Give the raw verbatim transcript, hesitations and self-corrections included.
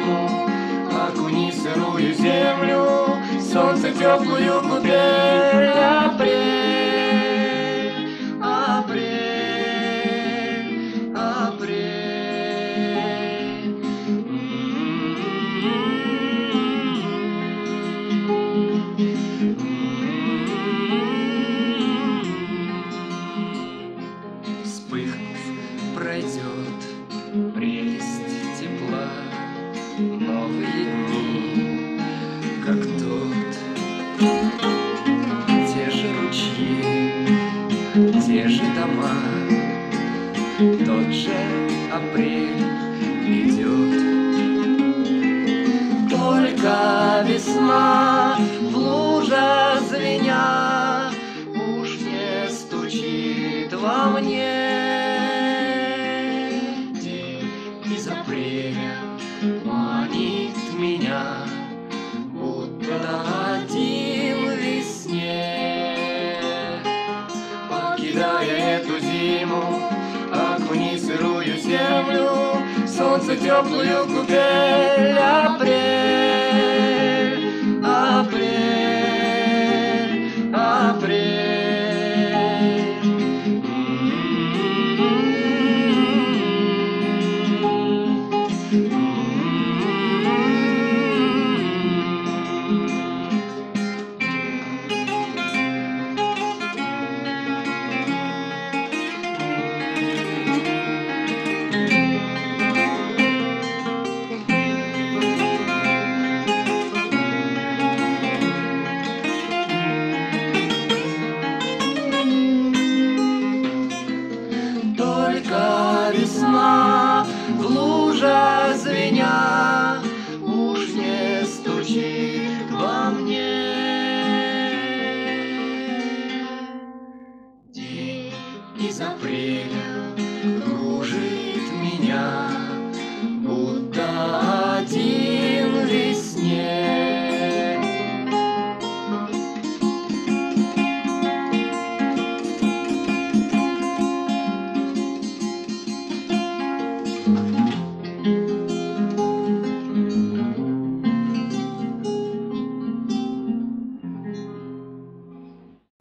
зиму, окуни сырую землю, солнце теплую купель. Апрель, апрель, апрель. Вспыхнув, пройдет прелесть тепла, новые дни, как тот. Те же ручьи, те же дома, тот же апрель идет. Только весна в лужах звеня уж не стучит во мне. День из апреля манит меня, будто один в весне. Покидая эту зиму, окуни сырую землю, солнце теплую купель. Апрель, апрель, апрель. Только весна в лужах звеня уж не стучит во мне. День из апреля